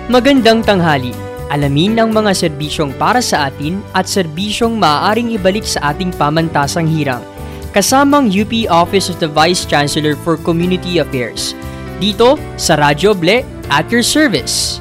Magandang tanghali. Alamin ang mga serbisyong para sa atin at serbisyong maaaring ibalik sa ating pamantasang hirang. Kasamang UP Office of the Vice Chancellor for Community Affairs. Dito sa Radyo Ble at your service.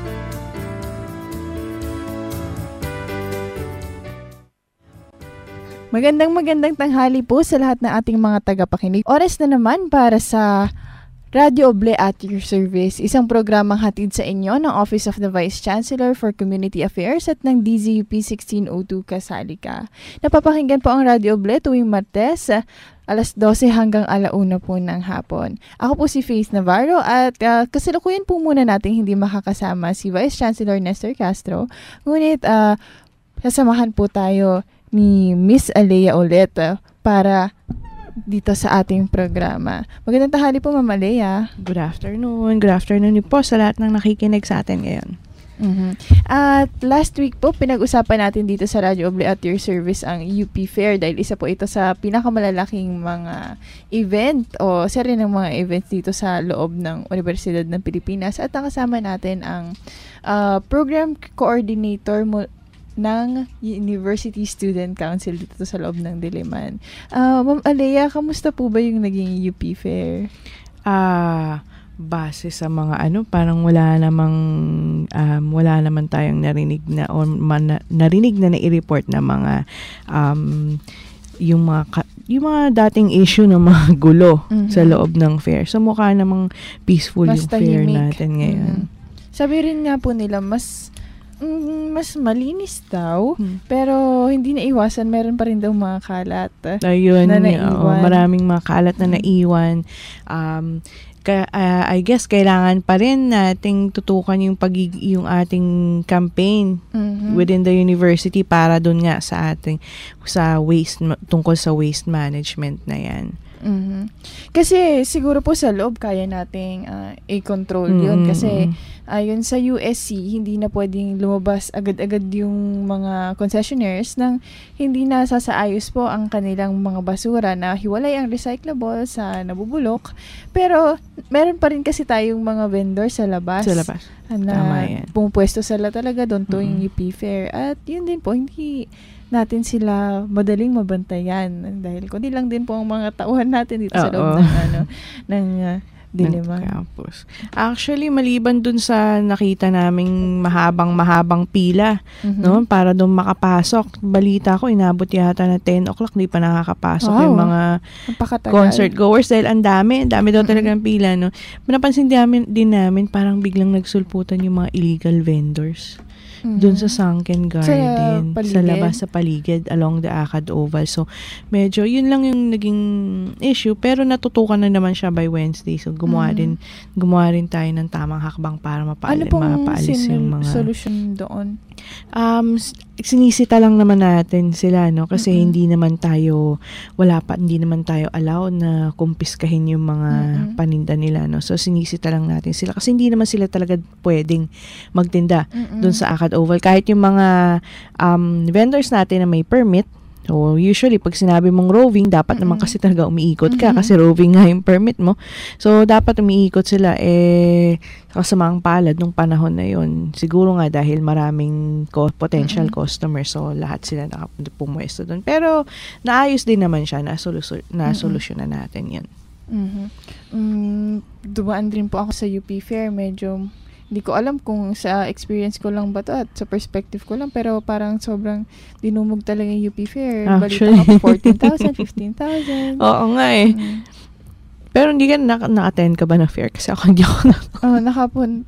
Magandang tanghali po sa lahat ng ating mga tagapakinig. Oras na naman para sa Radyo Oble at your service, isang programang hatid sa inyo ng Office of the Vice Chancellor for Community Affairs at ng DZUP 1602 Kasalika. Napapakinggan po ang Radyo Oble tuwing Martes, alas 12 hanggang 1:00 po ng hapon. Ako po si Faith Navarro at kasalukuyan po muna natin hindi makakasama si Vice Chancellor Nestor Castro. Ngunit sasamahan po tayo ni Miss Alea ulit para dito sa ating programa. Magandang tanghali po, Ma'am Alea. Good afternoon. Good afternoon po sa lahat ng nakikinig sa atin ngayon. At last week po, pinag-usapan natin dito sa Radyo Oble at your service ang UP Fair dahil isa po ito sa pinakamalalaking mga event o seri ng mga events dito sa loob ng Universidad ng Pilipinas. At nakasama natin ang program coordinator ng University Student Council dito sa loob ng Diliman. Ma'am Alea, kamusta po ba yung naging UP Fair? Base sa mga parang wala naman tayong narinig na o narinig na i-report na mga yung mga dating issue ng mga gulo sa loob ng fair. So mukha namang peaceful mas yung fair tahimik natin ngayon. Sabi rin nga po nila mas malinis daw, pero hindi naiwasan, meron pa rin daw mga kalat na naiwan. Maraming mga kalat na naiwan. I guess kailangan pa rin nating tutukan yung ating campaign within the university para dun nga sa tungkol sa waste management na yan. Kasi siguro po sa loob kaya nating i-control yun kasi ayon sa USC hindi na pwedeng lumabas agad-agad yung mga concessionaires nang hindi na sasaayos po ang kanilang mga basura na hiwalay ang recyclable sa nabubulok, pero meron pa rin kasi tayong mga vendor sa labas na pumupwesto sila talaga doon tuwing UP Fair at yun din po hindi natin sila madaling mabantayan dahil kundi lang din po ang mga tauhan natin dito sa loob ng Diliman campus. Actually, maliban dun sa nakita naming mahabang pila, no, para dun makapasok. Balita ko inabot yata na 10 o'clock di pa nakakapasok yung mga concert goers dahil ang dami daw talagang pila, no. Napansin din namin parang biglang nagsulputan yung mga illegal vendors. Doon sa Sunken Garden, sa labas sa paligid along the Akad Oval. So, medyo yun lang yung naging issue pero natutukan na naman siya by Wednesday. So, gumawa rin tayo ng tamang hakbang para mapaalis yung mga solution doon. Sinisita lang naman natin sila, no, kasi hindi naman tayo allowed na kumpiskahin yung mga paninda nila, no. So sinisita lang natin sila kasi hindi naman sila talaga pwedeng magtinda doon sa Akad Oval kahit yung mga vendors natin na may permit. So, usually, pag sinabi mong roving, dapat naman kasi talaga umiikot ka kasi roving nga yung permit mo. So, dapat umiikot sila. Kasamaang palad nung panahon na yun. Siguro nga dahil maraming potential customers. So, lahat sila nakapumwesto doon. Pero, naayos din naman siya. Nasolusyonan natin yun. Dumaan din po ako sa UP Fair. Medyo hindi ko alam kung sa experience ko lang ba to at sa perspective ko lang, pero parang sobrang dinumog talaga yung UP Fair. Balita ko 14,000, 15,000. Oo nga eh. Pero hindi ka na-attend ka ba na fair? Kasi ako hindi ako nakapunta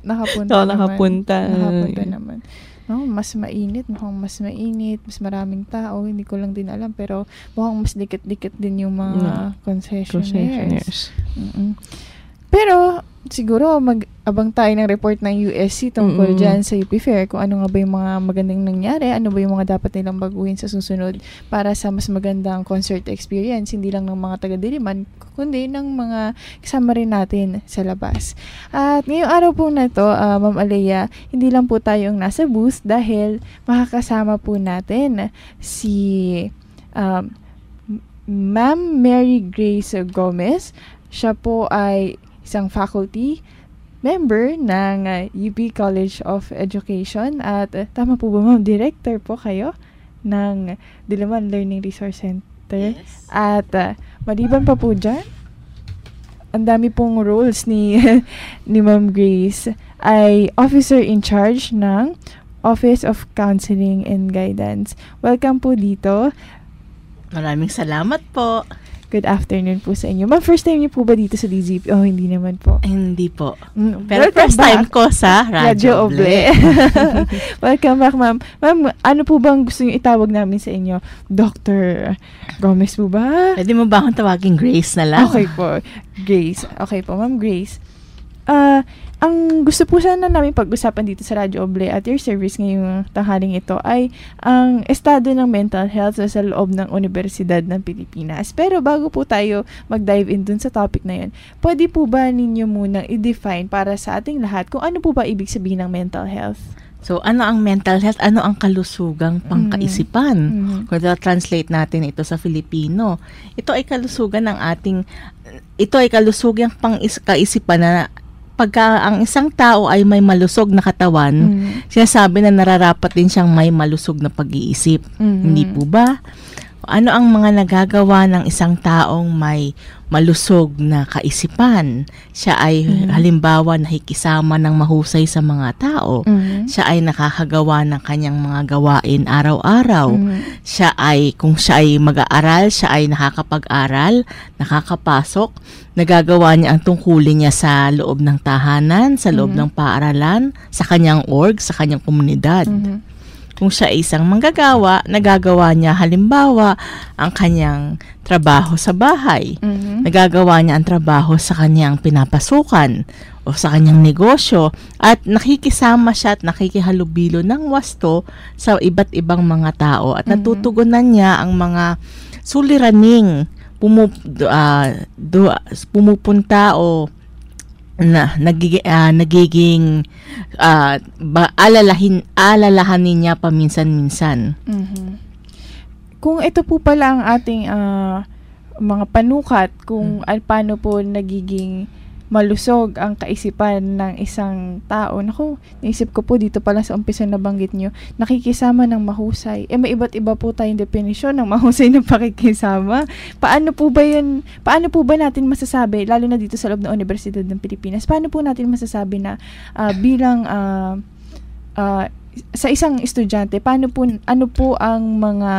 naman. Mas mainit, mas maraming tao, hindi ko lang din alam, pero mukhang mas dikit-dikit din yung mga concessionaires. Pero siguro mag-abang tayo ng report ng USC tungkol dyan sa UP Fair kung ano nga ba yung mga magandang nangyari, ano ba yung mga dapat nilang baguhin sa susunod para sa mas magandang concert experience, hindi lang ng mga taga-Diliman, kundi ng mga kasama rin natin sa labas. At ngayong araw po na to, Ma'am Alea, hindi lang po tayong nasa booth dahil makakasama po natin si Ma'am Mary Grace Gomez. Siya po ay isang faculty member ng UP College of Education at tama po ba ma'am, director po kayo ng Diliman Learning Resource Center. Yes. At maliban pa po dyan, ang dami pong roles ni ni Ma'am Grace ay officer in charge ng Office of Counseling and Guidance. Welcome po dito. Maraming salamat po. Good afternoon po sa inyo. Ma'am, first time niyo po ba dito sa DZP? Oh, hindi naman po. Hindi po. Welcome Pero first time back. ko sa Radyo Oble. Welcome back, ma'am. Ma'am, ano po bang gusto niyo itawag namin sa inyo? Dr. Gomez po ba? Pwede mo ba akong tawagin Grace na lang? Okay po. Grace. Okay po, Ma'am Grace. Ang gusto po sana namin pag-usapan dito sa Radyo Oble at your service ngayong tanghaling ito ay ang estado ng mental health sa loob ng Universidad ng Pilipinas. Pero bago po tayo mag-dive in dun sa topic na yun, pwede po ba ninyo munang i-define para sa ating lahat kung ano po ba ibig sabihin ng mental health? So, ano ang mental health? Ano ang kalusugang pangkaisipan? Kung translate natin ito sa Filipino, ito ay kalusugan kalusugang pangkaisipan na pagka ang isang tao ay may malusog na katawan, sinasabi na nararapat din siyang may malusog na pag-iisip. Hindi po ba? Ano ang mga nagagawa ng isang taong may malusog na kaisipan? Siya ay halimbawa nakikisama ng mahusay sa mga tao. Siya ay nakakagawa ng kanyang mga gawain araw-araw. Kung siya ay mag-aaral, siya ay nakakapag-aral, nakakapasok, nagagawa niya ang tungkulin niya sa loob ng tahanan, sa loob ng paaralan, sa kanyang org, sa kanyang komunidad. Kung siya ay isang manggagawa, nagagawa niya halimbawa ang kanyang trabaho sa bahay. Nagagawa niya ang trabaho sa kanyang pinapasukan o sa kanyang negosyo at nakikisama siya at nakikihalubilo ng wasto sa iba't ibang mga tao at natutugunan niya ang mga suliraning pumupunta o nagiging alalahanin niya paminsan-minsan. Kung ito po pala ang ating mga panukat kung paano po nagiging malusog ang kaisipan ng isang tao. Naku, naisip ko po dito pala sa umpisa na banggit nyo, nakikisama ng mahusay. May iba't iba po tayong definisyon ng mahusay na pakikisama. Paano po ba natin masasabi, lalo na dito sa loob ng Universidad ng Pilipinas, paano po natin masasabi na bilang sa isang estudyante, ano po ang mga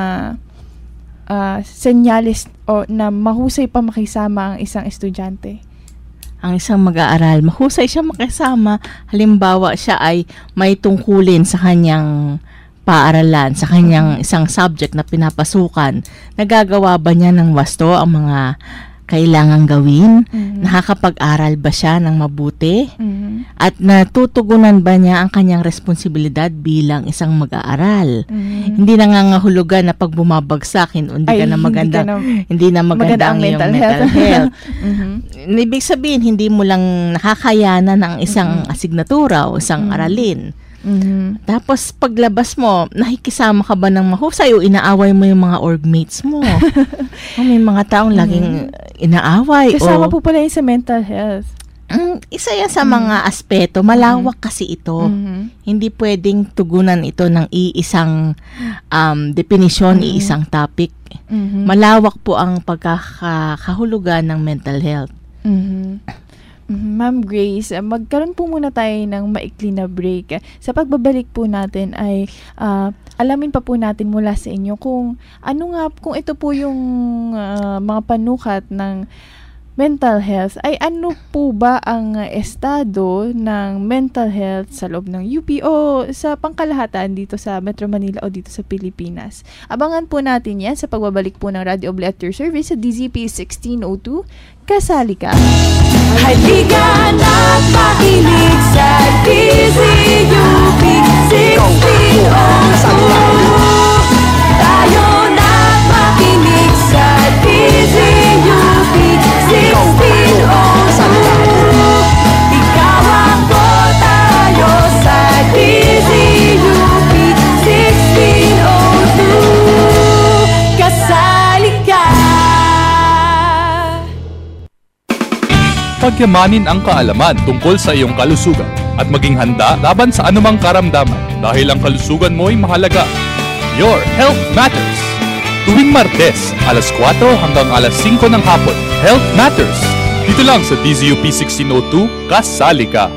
senyales o na mahusay pa makisama ang isang estudyante? Ang isang mag-aaral, mahusay siya makisama. Halimbawa, siya ay may tungkulin sa kanyang paaralan, sa kanyang isang subject na pinapasukan. Nagagawa ba niya ng wasto ang mga kailangang gawin? Nakakapag-aral ba siya ng mabuti? At natutugunan ba niya ang kanyang responsibilidad bilang isang mag-aaral? Hindi nangangahulugan na pag bumabagsak, hindi na maganda ang iyong mental health. Ibig sabihin, hindi mo lang nakakayanan ng isang asignatura o isang aralin. Tapos paglabas mo, nakikisama ka ba ng mahusay o inaaway mo yung mga orgmates mo? May mga taong laging inaaway. Kasama po pala yun sa mental health. Isa yan sa mga aspeto. Malawak kasi ito. Hindi pwedeng tugunan ito ng iisang definisyon, iisang topic. Malawak po ang pagkakahulugan ng mental health. Ma'am Grace, magkaroon po muna tayo ng maikli na break. Sa pagbabalik po natin ay alamin pa po natin mula sa inyo kung ito po yung mga panukat ng mental health, ay ano po ba ang estado ng mental health sa loob ng UP o sa pangkalahatan dito sa Metro Manila o dito sa Pilipinas. Abangan po natin yan sa pagbabalik po ng Radio Oble at your service sa DZP 1602. Kasali ka! Halika na't makinig sa DZUP 1602. Tayo na't makinig sa DZUP 1602. Ikaw ako, tayo sa DZUP 1602. Kasali ka! pagyamanin ang kaalaman tungkol sa iyong kalusugan at maging handa laban sa anumang karamdaman dahil ang kalusugan mo ay mahalaga. Your Health Matters. Tuwing Martes, alas 4 hanggang alas 5 ng hapon. Health Matters. Dito lang sa DZUP 1602, kasali ka.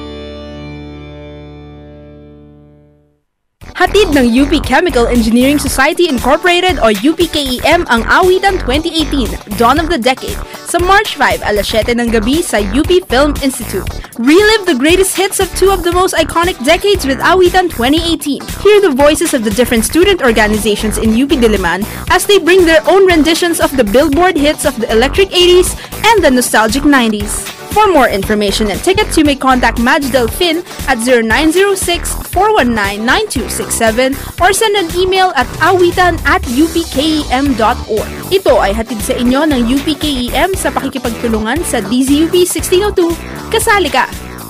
Hatid ng UP Chemical Engineering Society Incorporated o UPKEM ang Awitan 2018, Dawn of the Decade, sa March 5, alas 7 ng gabi sa UP Film Institute. Relive the greatest hits of two of the most iconic decades with Awitan 2018. Hear the voices of the different student organizations in UP Diliman as they bring their own renditions of the Billboard hits of the electric 80s and the nostalgic 90s. For more information and tickets, you may contact Madge Delfin at 0906-419-9267 or send an email at awitan@upkem.org. Ito ay hatid sa inyo ng UPKEM sa pakikipagtulungan sa DZUP 1602. Kasali ka!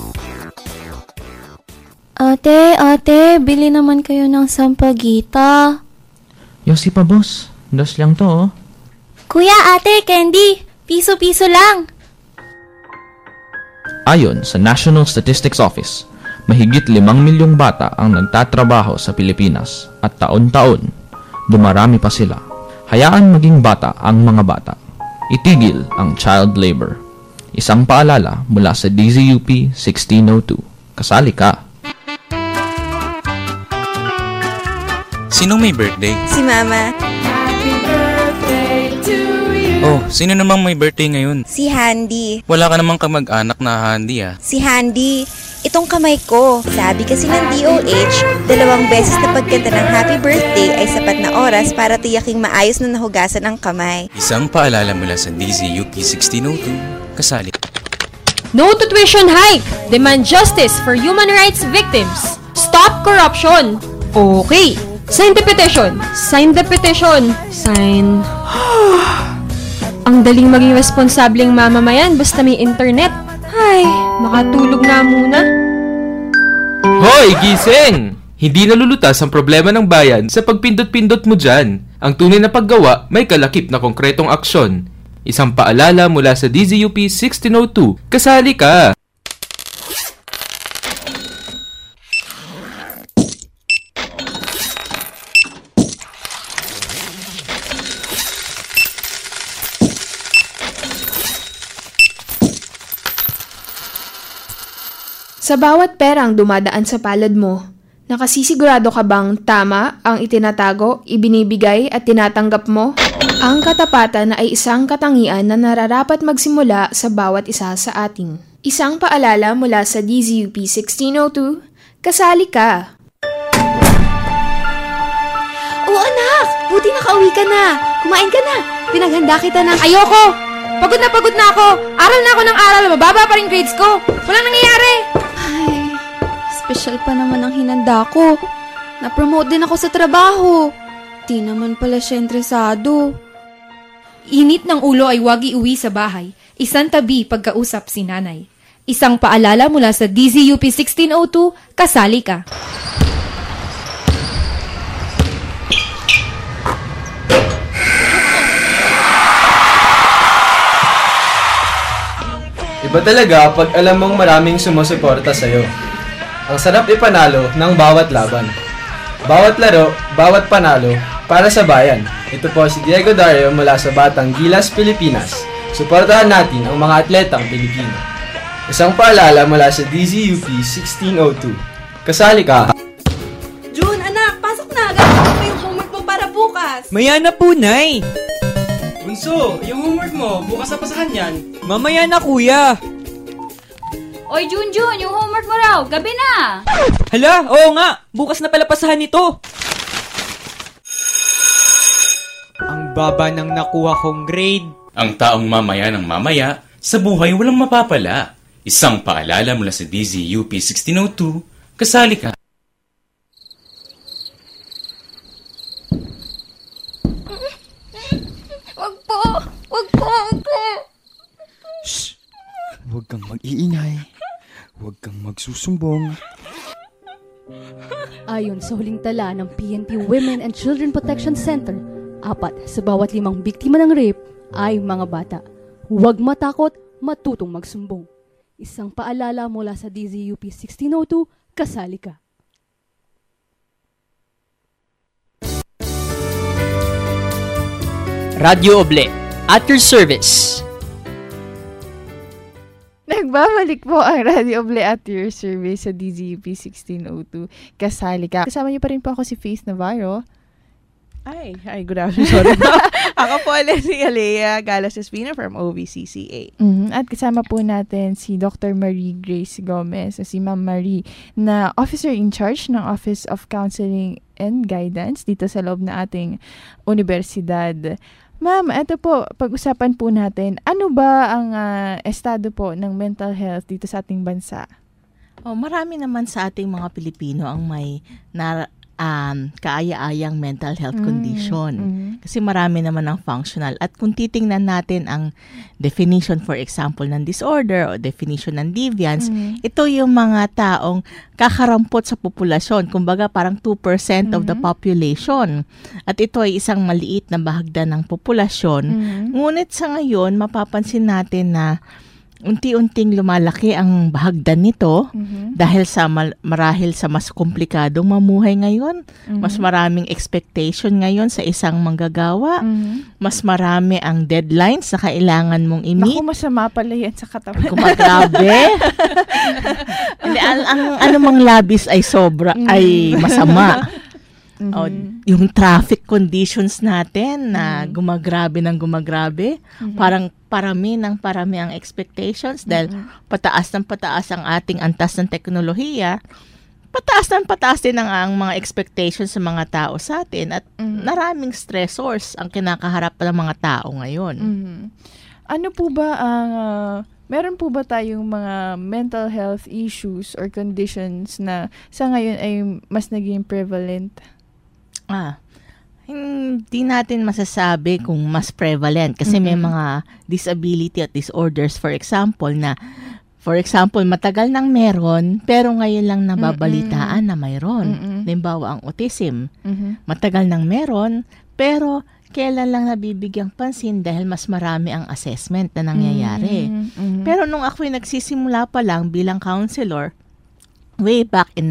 Ate, bili naman kayo ng sampagita. Yosi pa, boss. Dos lang to, oh. Kuya, ate, candy. Piso-piso lang. Ayon sa National Statistics Office, mahigit 5 milyong bata ang nagtatrabaho sa Pilipinas at taon-taon, dumarami pa sila. Hayaan maging bata ang mga bata. Itigil ang child labor. Isang paalala mula sa DZUP 1602. Kasali ka! Sinong may birthday? Si Mama. Oh, sino namang may birthday ngayon? Si Handy. Wala ka namang kamag-anak na Handy ah. Si Handy. Itong kamay ko. Sabi kasi ng DOH, 2 beses na pagkanta ng happy birthday ay sapat na oras para tiyaking maayos na nahugasan ang kamay. Isang paalala mula sa DZUP 1602. Kasali. No to tuition hike! Demand justice for human rights victims! Stop corruption! Okay. Sign the petition! Sign the petition! Sign... Ang daling maging responsableng mamamayan basta may internet. Ay, makatulog na muna. Hoy, gising! Hindi nalulutas ang problema ng bayan sa pagpindot-pindot mo dyan. Ang tunay na paggawa may kalakip na konkretong aksyon. Isang paalala mula sa DZUP 1602. Kasali ka! Sa bawat perang dumadaan sa palad mo, nakasisigurado ka bang tama ang itinatago, ibinibigay at tinatanggap mo? Ang katapatan ay isang katangian na nararapat magsimula sa bawat isa sa atin. Isang paalala mula sa DZUP 1602, kasali ka! Oh anak! Buti nakauwi ka na! Kumain ka na! Pinaghanda kita ng... Ayoko! Pagod na ako! Aral na ako ng aral! Mababa pa rin grades ko! Walang nangyayari! Ay, special pa naman ang hinanda ko. Na-promote din ako sa trabaho. Di naman pala siya interesado. Init ng ulo ay wag iuwi sa bahay. Isang tabi pagkausap si nanay. Isang paalala mula sa DZUP 1602, kasali ka. Iba talaga pag alam mong maraming sumusuporta sa'yo. Ang sarap ipanalo ng bawat laban. Bawat laro, bawat panalo, para sa bayan. Ito po si Diego Dario mula sa Batang Gilas, Pilipinas. Suportahan natin ang mga atletang Pilipino. Isang paalala mula sa DZUP 1602. Kasali ka! June, anak! Pasok na! Gagawin mo yung homework mo para bukas! Maya na po, Nay! Bunso, yung homework mo, bukas na pasahan yan. Mamaya na, kuya. Oy, Junjun, yung homework mo raw. Gabi na. Hala, oo nga. Bukas na pala pasahan ito. Ang baba ng nakuha kong grade. Ang taong mamaya ng mamaya, sa buhay walang mapapala. Isang paalala mula sa DZUP 1602. Kasali ka. Wag po. Shh! Huwag kang mag-iingay. Huwag kang magsusumbong. Ayon sa huling tala ng PNP Women and Children Protection Center, 4 sa bawat 5 biktima ng rape ay mga bata. Huwag matakot, matutong magsumbong. Isang paalala mula sa DZUP 1602, kasali ka. Radio Oble, at your service. Nagbabalik po ang Radio Oble at your service sa DZUP 1602. Kasali ka. Kasama niyo pa rin po ako si Faith Navarro. Hi, good afternoon. Sorry. Ako po si Alea Galas-Espina from OVCCA. At kasama po natin si Dr. Marie Grace Gomez, si Ma'am Marie, na Officer in Charge ng Office of Counseling and Guidance dito sa loob na ating universidad. Ma'am, ito po, pag-usapan po natin, ano ba ang estado po ng mental health dito sa ating bansa? Marami naman sa ating mga Pilipino ang may kaaya-ayang mental health condition. Kasi marami naman ang functional. At kung titingnan natin ang definition, for example, ng disorder o definition ng deviance, ito yung mga taong kakarampot sa populasyon. Kumbaga, parang 2% of the population. At ito ay isang maliit na bahagda ng populasyon. Ngunit sa ngayon, mapapansin natin na unti-unting lumalaki ang bahagdan nito dahil sa marahil sa mas komplikadong mamuhay ngayon. Mas maraming expectation ngayon sa isang manggagawa. Mas marami ang deadlines na kailangan mong i-meet. Naku, masama pala yan sa katawan. Grabe. ang anumang labis ay sobra, ay masama. Yung traffic conditions natin na gumagrabe ng gumagrabe, parang parami ang expectations dahil pataas ang ating antas ng teknolohiya, pataas din ang mga expectations sa mga tao sa atin at maraming stressors ang kinakaharap ng mga tao ngayon. Ano po ba ang meron po ba tayong mga mental health issues or conditions na sa ngayon ay mas naging prevalent? Hindi natin masasabi kung mas prevalent kasi may mga disability at disorders, for example, matagal nang meron pero ngayon lang nababalitaan na mayroon. Halimbawa, ang autism. Matagal nang meron pero kailan lang nabibigyang pansin dahil mas marami ang assessment na nangyayari. Pero nung ako'y nagsisimula pa lang bilang counselor, way back in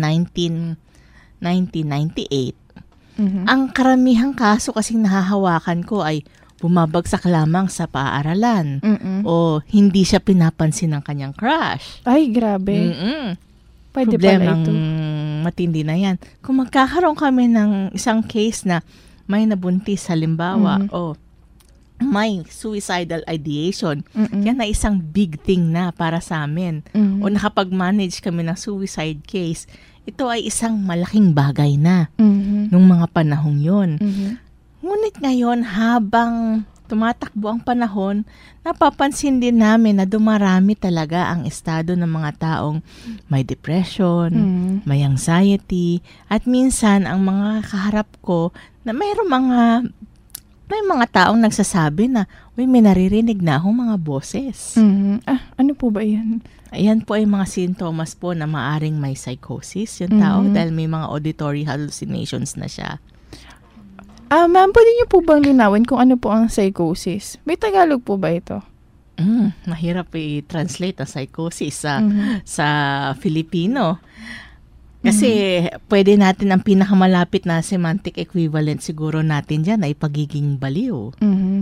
1998, ang karamihang kaso kasing nahahawakan ko ay bumabagsak lamang sa paaralan o hindi siya pinapansin ng kanyang crush. Ay, grabe. Pwede Problemang pala ito. Matindi na yan. Kung magkakaroon kami ng isang case na may nabuntis halimbawa o may suicidal ideation, yan na isang big thing na para sa amin. O nakapag-manage kami ng suicide case, ito ay isang malaking bagay na nung mga panahong yun. Ngunit ngayon, habang tumatakbo ang panahon, napapansin din namin na dumarami talaga ang estado ng mga taong may depression, may anxiety, at minsan ang mga kaharap ko na may mga taong nagsasabi na, may naririnig na akong mga boses. Ano po ba yan? Ayan po ay mga sintomas po na maaring may psychosis yung tao dahil may mga auditory hallucinations na siya. Ma'am, pwede niyo po bang linawin kung ano po ang psychosis? May Tagalog po ba ito? Mahirap i-translate ang psychosis sa Filipino. Kasi pwede natin ang pinakamalapit na semantic equivalent siguro natin dyan ay pagiging baliw.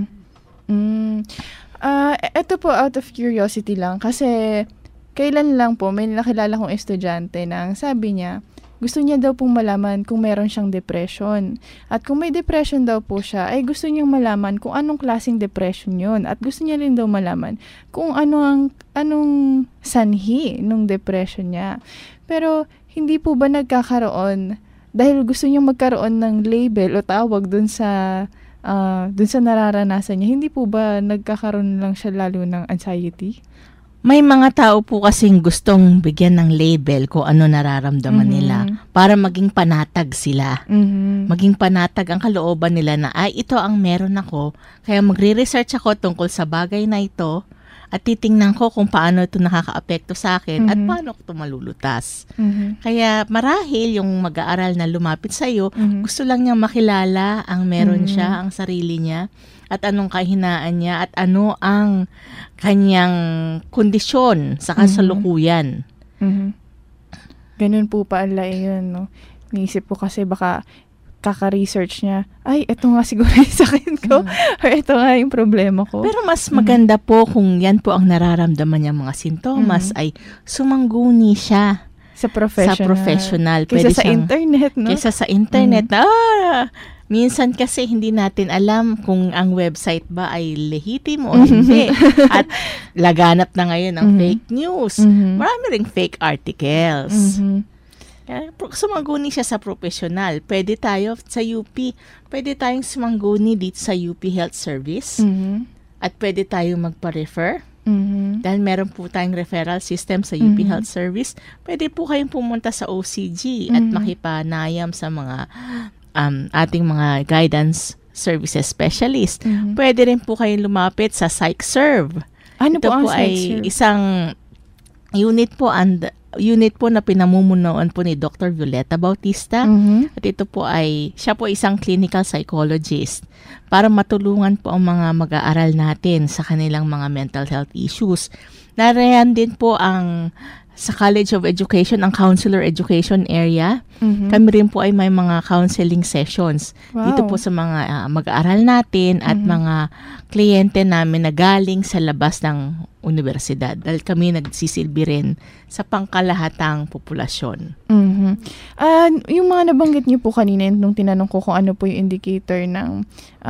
Ito po out of curiosity lang kasi kailan lang po may nakilala kong estudyante na ang sabi niya gusto niya daw pong malaman kung meron siyang depression. At kung may depression daw po siya, ay gusto niyang malaman kung anong klaseng depression yun. At gusto niya rin daw malaman kung anong sanhi nung depression niya. Pero hindi po ba nagkakaroon, dahil gusto niyang magkaroon ng label o tawag dun sa nararanasan niya, hindi po ba nagkakaroon lang siya lalo ng anxiety? May mga tao po kasing gustong bigyan ng label kung ano nararamdaman nila para maging panatag sila. Maging panatag ang kalooban nila na, ito ang meron ako, kaya magre-research ako tungkol sa bagay na ito at titingnan ko kung paano ito nakaka-apekto sa akin at paano ko ito malulutas. Kaya marahil yung mag-aaral na lumapit sa iyo, gusto lang niyang makilala ang meron siya, ang sarili niya, at anong kahinaan niya at ano ang kanyang kondisyon sa kasalukuyan. Ganun po pala yun, no? Niisip ko kasi baka kaka-research niya, ay, ito nga siguro yung sakit ko, or ito nga yung problema ko. Pero mas maganda po kung yan po ang nararamdaman niya mga sintomas, ay sumangguni siya sa professional. Kaysa sa internet, no? Kaysa sa internet. Minsan kasi hindi natin alam kung ang website ba ay lehitimo o hindi. At laganap na ngayon ang fake news. Marami ring fake articles. Sumangguni siya sa professional. Pwede tayo sa UP, pwede tayong sumangguni dito sa UP Health Service. At pwede tayong magpa-refer. Dahil meron po tayong referral system sa UP Health Service. Pwede po kayong pumunta sa OCG at makipanayam sa mga ating mga guidance services specialist. Pwede rin po kayong lumapit sa PsychServe. Ano Ito po ang ay PsychServe? isang unit po na pinamumunuan po ni Dr. Violeta Bautista. At ito po siya po isang clinical psychologist para matulungan po ang mga mag-aaral natin sa kanilang mga mental health issues. Narayan din po sa College of Education, ang counselor education area. Kami rin po ay may mga counseling sessions. Wow. Dito po sa mga mag-aaral natin at mga kliyente namin na galing sa labas ng universidad. Dahil kami nagsisilbi rin sa pangkalahatang populasyon. Yung mga nabanggit niyo po kanina nung tinanong ko kung ano po yung indicator ng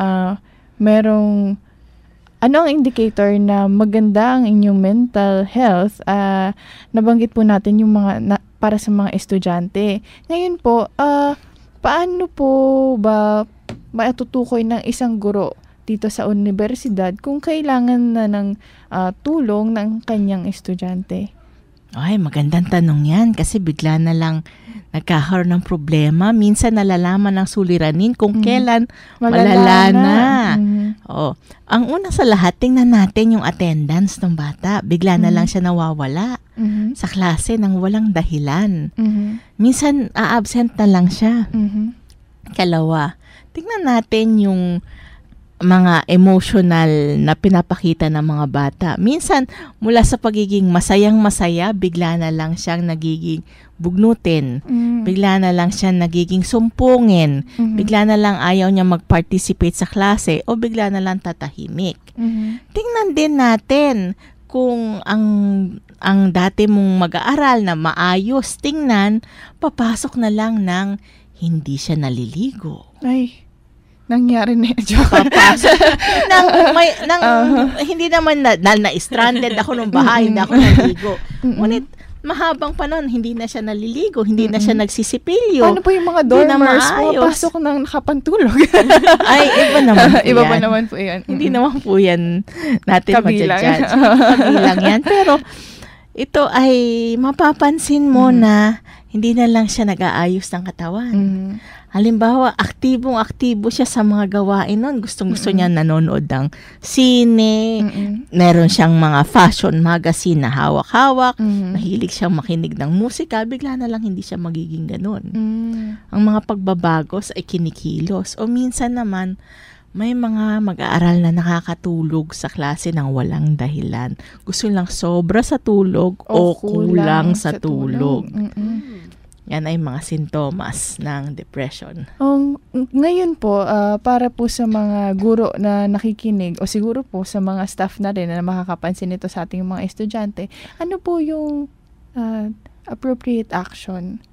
ano ang indicator na maganda ang inyong mental health? Nabanggit po natin yung mga para sa mga estudyante. Ngayon po, paano po ba matutukoy ng isang guro dito sa universidad kung kailangan na ng tulong ng kanyang estudyante? Ay, magandang tanong yan kasi bigla na lang nagkakaroon ng problema. Minsan nalalaman ng suliranin kung kailan malala na. Ang una sa lahat, tingnan natin yung attendance ng bata. Bigla na lang siya nawawala sa klase nang walang dahilan. Minsan a-absent na lang siya. Kalawa, tingnan natin yung mga emotional na pinapakita ng mga bata. Minsan, mula sa pagiging masayang-masaya, bigla na lang siyang nagiging bugnutin. Bigla na lang siyang nagiging sumpungin. Bigla na lang ayaw niya mag-participate sa klase o bigla na lang tatahimik. Tingnan din natin kung ang dati mong mag-aaral na maayos tingnan, papasok na lang ng hindi siya naliligo. Ay, nangyari na yun. Papasok. Hindi naman na-stranded ako nung bahay, hindi ako naligo. Ngunit, mahabang panahon, hindi na siya naliligo, hindi na siya nagsisipilyo. Ano po yung mga dormers po? Pasok ng nakapantulog. Ay, iba naman po iba yan. pa naman po yan. Hindi naman po yan natin Kabilang. ma-judge. Kabilang yan. Pero, ito ay mapapansin mo na hindi na lang siya nag-aayos ng katawan. Halimbawa, aktibong-aktibo siya sa mga gawain nun. Gustong-gusto niya nanonood ng sine. Meron siyang mga fashion magazine na hawak-hawak. Mahilig siyang makinig ng musika. Bigla na lang hindi siya magiging ganun. Ang mga pagbabagos ay kinikilos. O minsan naman, may mga mag-aaral na nakakatulog sa klase ng walang dahilan. Gusto lang sobra sa tulog o kulang sa tulog. Yan ay mga sintomas ng depression. Ngayon po, para po sa mga guro na nakikinig o siguro po sa mga staff na rin na makakapansin nito sa ating mga estudyante, ano po yung appropriate action?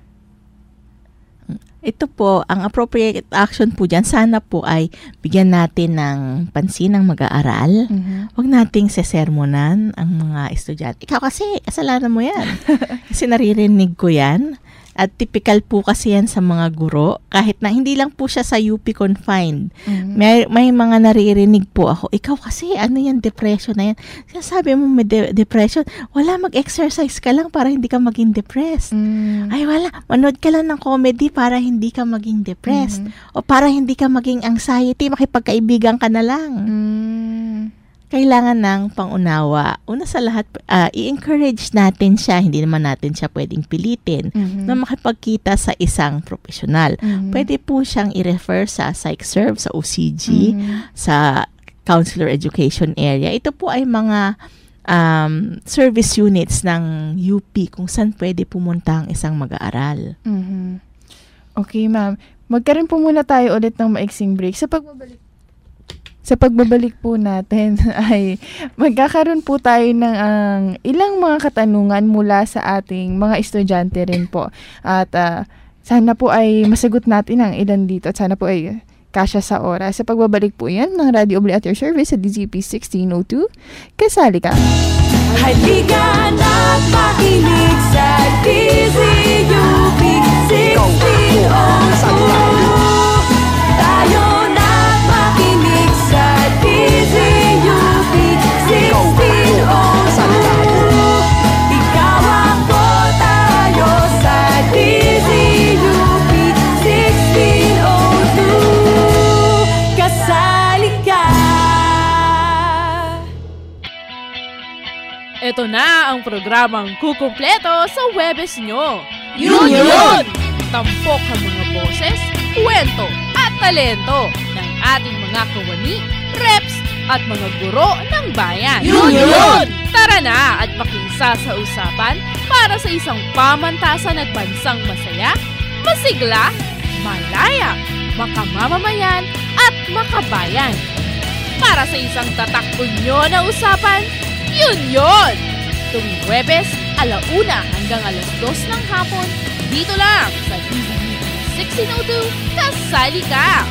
Ito po, ang appropriate action po dyan, sana po ay bigyan natin ng pansin ng mag-aaral. Huwag nating sesermonan ang mga estudyante. Ikaw kasi, kasalanan mo yan. Kasi naririnig ko yan. At typical po kasi yan sa mga guro. Kahit na hindi lang po siya sa UP confined. May mga naririnig po ako. Ikaw kasi, ano yan, depression na yan. Sabi mo may depression. Wala, mag-exercise ka lang para hindi ka maging depressed. Ay, wala. Manood ka lang ng comedy para hindi ka maging depressed. O para hindi ka maging anxiety, makipagkaibigan ka na lang. kailangan ng pangunawa. Una sa lahat, i-encourage natin siya. Hindi naman natin siya pwedeng pilitin na makipagkita sa isang profesional. Pwede po siyang i-refer sa PsychServe, sa OCG, sa Counselor Education Area. Ito po ay mga service units ng UP kung saan pwede pumunta ang isang mag-aaral. Okay, ma'am. Magkaroon po muna tayo ulit ng maiksing break. Sa pagbabalik po natin ay magkakaroon po tayo ng ilang mga katanungan mula sa ating mga estudyante rin po. At sana po ay masagot natin ang ilan dito at sana po ay kasya sa oras. Sa pagbabalik po yan ng Radio Oble at your service sa DZUP 1602. Kasali ka! Halika na't makinig sa DZUP 1602. Tayo na't makinig sa DZUP 1602. Ikaw ako, tayo sa DZUP 1602. Kasali ka. Ito na ang programang kukumpleto sa Webes nyo. Yun! Tampok ang mga boses, kwento at talento ng ating mga kawani, reps at mga guro ng bayan. Yun! Tara na at pakisa sa usapan para sa isang pamantasan at bansang masaya, masigla, malaya, makamamamayan at makabayan. Para sa isang tatakbo nyo na usapan, yun! Tuwing Huwebes, 1:00 hanggang 2:00 ng hapon, dito lang sa DZUP 1602, kasali ka!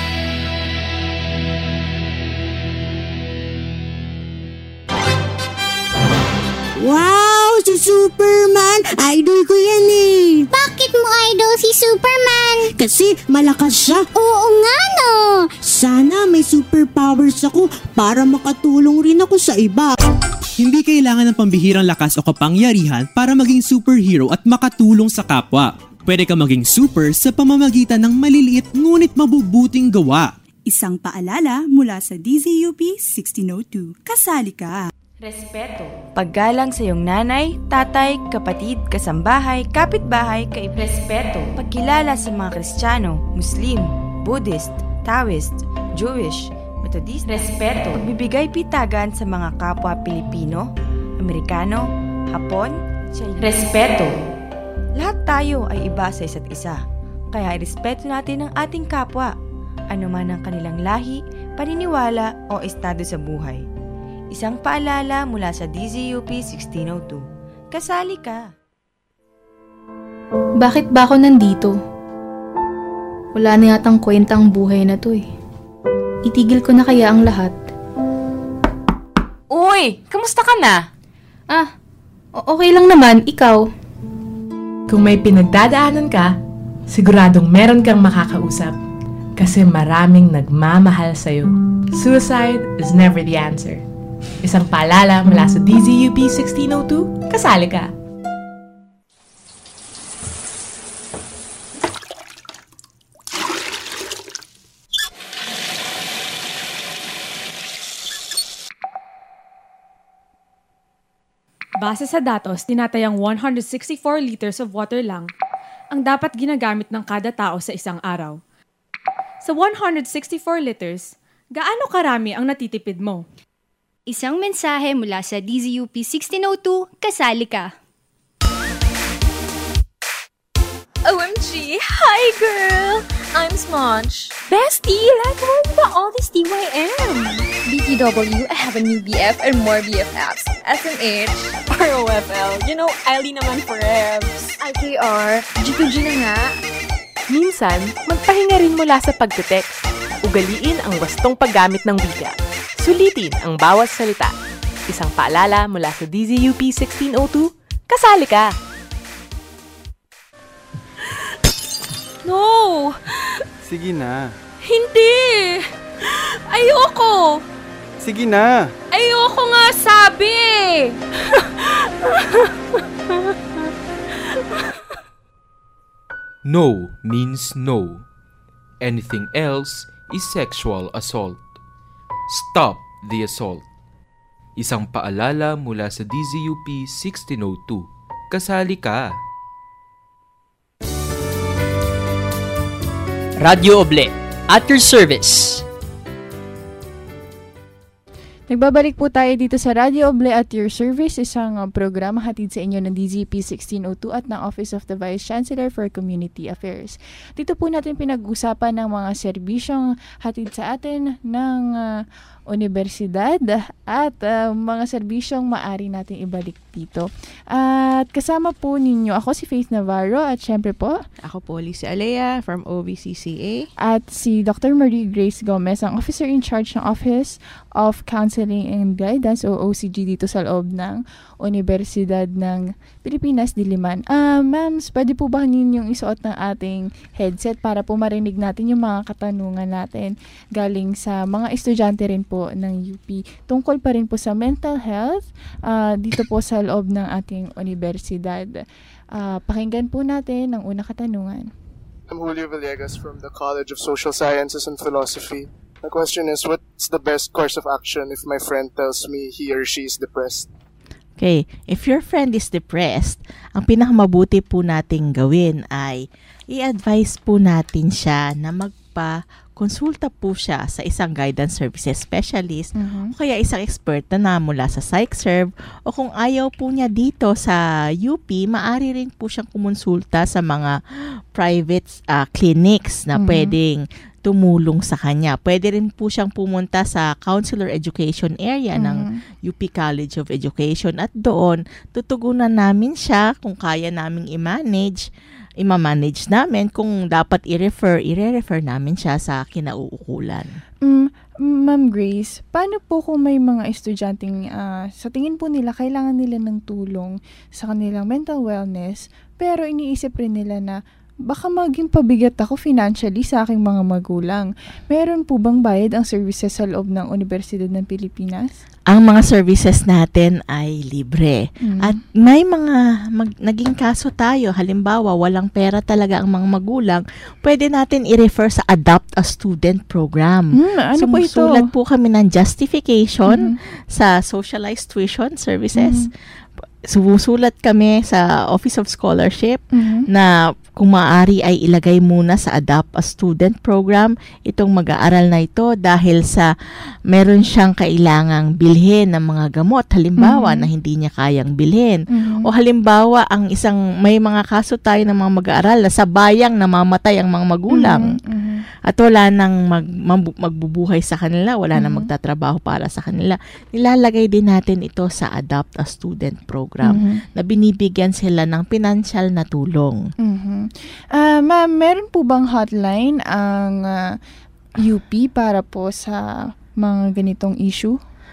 Wow! Si Superman! Idol ko yan eh! Bakit mo idol si Superman? Kasi malakas siya. Oo nga no! Sana may superpowers ako para makatulong rin ako sa iba. Hindi kailangan ng pambihirang lakas o kapangyarihan para maging superhero at makatulong sa kapwa. Pwede ka maging super sa pamamagitan ng maliliit ngunit mabubuting gawa. Isang paalala mula sa DZUP 1602. Kasali ka! Respeto. Paggalang sa iyong nanay, tatay, kapatid, kasambahay, kapitbahay, respeto. Pagkilala sa mga Kristiyano, Muslim, Buddhist, Taoist, Jewish, Methodist, respeto. Pagbibigay pitagan sa mga kapwa Pilipino, Amerikano, Hapon, respeto. Lahat tayo ay iba sa isa't isa, kaya irespeto natin ang ating kapwa, anuman ang kanilang lahi, paniniwala o estado sa buhay. Isang paalala mula sa DZUP 1602. Kasali ka! Bakit ba ako nandito? Wala na yatang kwentang buhay na to eh. Itigil ko na kaya ang lahat. Uy! Kamusta ka na? Okay lang naman. Ikaw? Kung may pinagdadaanan ka, siguradong meron kang makakausap. Kasi maraming nagmamahal sa'yo. Suicide is never the answer. Isang paalala mula sa DZUP 1602. Kasali ka! Base sa datos, tinatayang 164 liters of water lang ang dapat ginagamit ng kada tao sa isang araw. Sa 164 liters, gaano karami ang natitipid mo? Isang mensahe mula sa DZUP 1602, kasali ka! OMG! Hi, girl! I'm Smonge. Bestie, like more ba all this TYM? BTW, I have a new BF and more BFFs. SMH. ROFL. You know, Eileen naman for Rebs. IKR. G2G na nga. Minsan, magpahinga rin mula sa pagte-text. Ugaliin ang wastong paggamit ng wika. Sulitin ang bawat salita. Isang paalala mula sa DZUP 1602, kasali ka! No! Sige na. Hindi! Ayoko! Sige na! Ayoko nga sabi! No means no. Anything else is sexual assault. Stop the assault. Isang paalala mula sa DZUP 1602. Kasali ka! Radio Oble, at your service. Nagbabalik po tayo dito sa Radio Oble at your service, isang programa hatid sa inyo ng DZP 1602 at ng Office of the Vice Chancellor for Community Affairs. Dito po natin pinag-usapan ng mga serbisyong hatid sa atin ng universidad at mga serbisyong maaari natin ibalik dito. At kasama po ninyo, ako si Faith Navarro at syempre po, ako po si Alea from OVCCA at si Dr. Marie Grace Gomez, ang Officer in Charge ng Office of Counseling and Guidance o OCG dito sa loob ng Universidad ng Pilipinas, Diliman. Ma'am, pwede po ba ninyong isuot ng ating headset para po marinig natin yung mga katanungan natin galing sa mga estudyante rin po ng UP tungkol pa rin po sa mental health dito po sa loob ng ating universidad. Pakinggan po natin ang unang katanungan. I'm Julio Villegas from the College of Social Sciences and Philosophy. My question is, what's the best course of action if my friend tells me he or she is depressed? Okay, if your friend is depressed, ang pinakamabuti po nating gawin ay i-advise po natin siya na konsulta po siya sa isang guidance services specialist o kaya isang expert na mula sa PsychServe, o kung ayaw po niya dito sa UP, maaari rin po siyang kumonsulta sa mga private clinics na pwedeng tumulong sa kanya. Pwede rin po siyang pumunta sa counselor education area ng UP College of Education at doon tutugunan namin siya kung kaya naming i-manage namin, kung dapat i-refer namin siya sa kinauukulan. Ma'am Grace, paano po kung may mga estudyanteng sa tingin po nila kailangan nila ng tulong sa kanilang mental wellness, pero iniisip rin nila na baka maging pabigat ako financially sa aking mga magulang. Meron po bang bayad ang services sa loob ng Universidad ng Pilipinas? Ang mga services natin ay libre. At may mga naging kaso tayo, halimbawa walang pera talaga ang mga magulang, pwede natin i-refer sa Adopt a Student program. Ano po ito? Sumusulat po kami ng justification sa Socialized Tuition Services. Sumusulat kami sa Office of Scholarship na kung maaari ay ilagay muna sa Adopt a Student program itong mag-aaral na ito dahil sa meron siyang kailangang bilhin ng mga gamot, halimbawa na hindi niya kayang bilhin. O halimbawa, may mga kaso tayo ng mga mag-aaral na sa bayang namamatay ang mga magulang. At wala nang magbubuhay sa kanila, wala nang magtatrabaho para sa kanila. Nilalagay din natin ito sa Adopt a Student program na binibigyan sila ng financial na tulong. Ma'am, meron po bang hotline ang UP para po sa mga ganitong issue?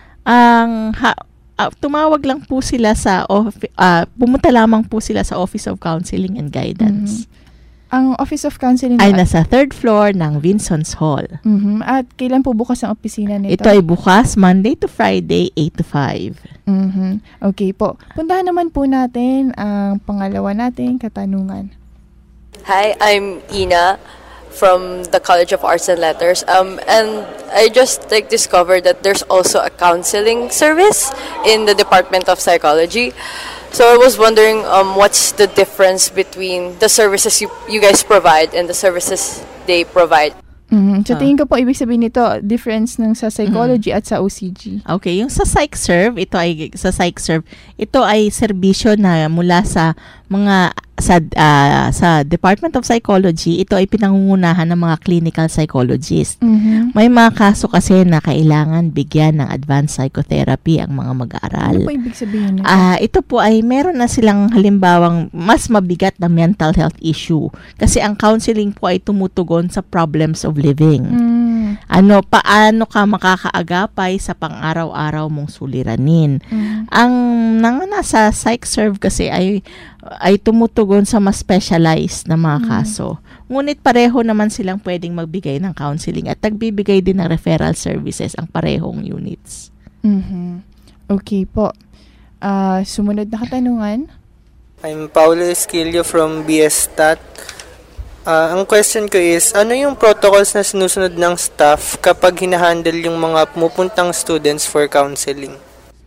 Tumawag lang po sila pumunta lamang po sila sa Office of Counseling and Guidance. Ang Office of Counseling ay nasa 3rd floor ng Vinson's Hall. At kailan po bukas ang opisina nito? Ito ay bukas Monday to Friday, 8 to 5. Okay po. Puntahan naman po natin ang pangalawa nating katanungan. Hi, I'm Ina from the College of Arts and Letters. And I just discovered that there's also a counseling service in the Department of Psychology. So I was wondering what's the difference between the services you guys provide and the services they provide. So tingin ko po ibig sabihin nito difference ng sa psychology at sa OCG. Okay, yung sa PsychServe, ito ay serbisyo na mula sa mga sa Department of Psychology. Ito ay pinangungunahan ng mga clinical psychologist. May mga kaso kasi na kailangan bigyan ng advanced psychotherapy ang mga mag-aaral. Ano po ibig sabihin nito? Ito po ay meron na silang halimbawang mas mabigat na mental health issue kasi ang counseling po ay tumutugon sa problems of living. Paano ka makakaagapay sa pang-araw-araw mong suliranin. Ang nasa PsychServe kasi ay tumutugon sa mas specialized na mga kaso. Ngunit pareho naman silang pwedeng magbigay ng counseling at nagbibigay din ng referral services ang parehong units. Okay po. Sumunod na katanungan. I'm Paulo Esquilio from BS Stat. Ang question ko is, ano yung protocols na sinusunod ng staff kapag hinahandle yung mga pumupuntang students for counseling?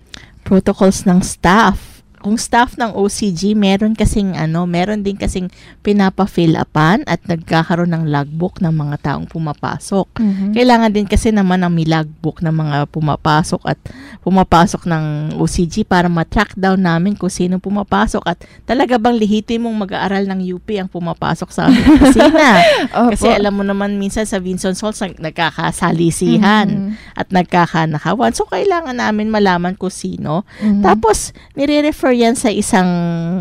protocols ng staff. Kung staff ng OCG, meron din kasing pinapa-fill upan at nagkakaroon ng logbook ng mga taong pumapasok. Kailangan din kasi naman ang may logbook ng mga pumapasok ng OCG para ma-track down namin kung sino pumapasok at talaga bang lehitimong mag-aaral ng UP ang pumapasok sa aming kusina. Kasi alam mo naman minsan sa Vincent Halls nagkakasalisihan at nagkakanakawan. So kailangan namin malaman kung sino. Tapos nire-refer yan sa isang